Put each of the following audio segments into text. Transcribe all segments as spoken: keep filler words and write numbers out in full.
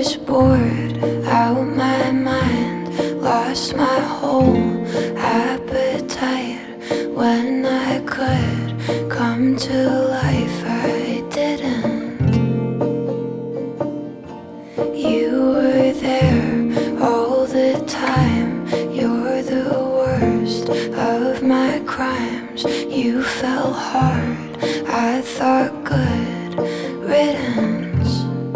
was bored out my mind, lost my whole appetite. When I could come to life, I didn't. You were there all the time. You're the worst of my crimes. You fell hard, I thought good riddance.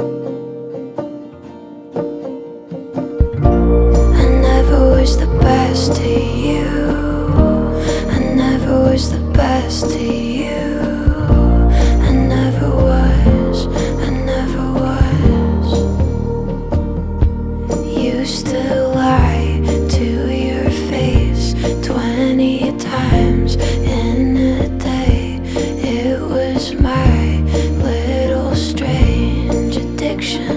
I never was the best to you. I never was the best to you. I never was, I never was. Used to lie to your face twenty times in a day. It was my little strange addiction.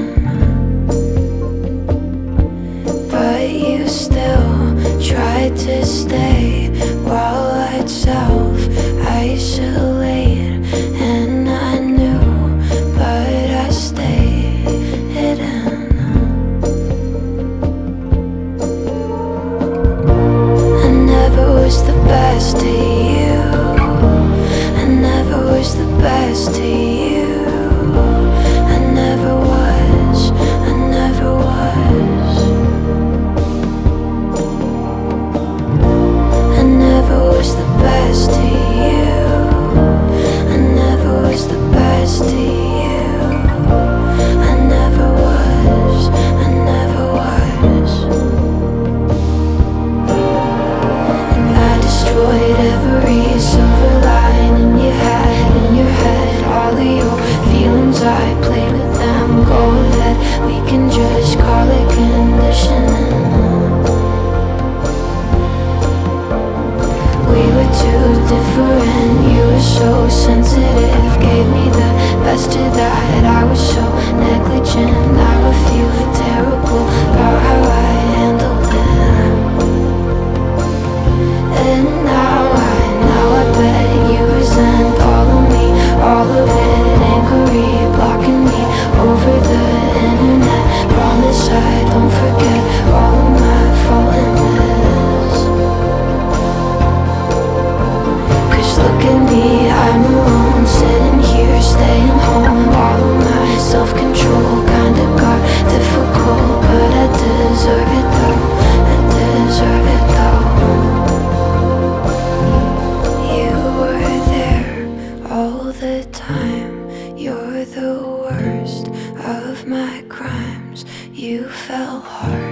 But you still tried to stay while I'd self-isolate. And I knew, but I stayed hidden. I never was the best to you. I never was the best to you. I never was, I never was. I never was the best to you. I never was the best to you. I never was, I never was. I destroyed every silver lining you had in your head. All of your feelings, I played with them. Go ahead, we can just call it conditioning. We were too different, you were so sensitive. Gave me the best of that, I was so negligent. Now I feel terrible about how I handled it. And now I, now I bet you resent all of me, all of it. Angry, blocking me over the internet. Promise I don't forget all of my fallenness. Cause look at me, I'm alone, sitting here, staying home. All of my self-control kinda got difficult, but I deserve it though, I deserve it though. You were there all the time. You're the worst of my crimes. You fell hard,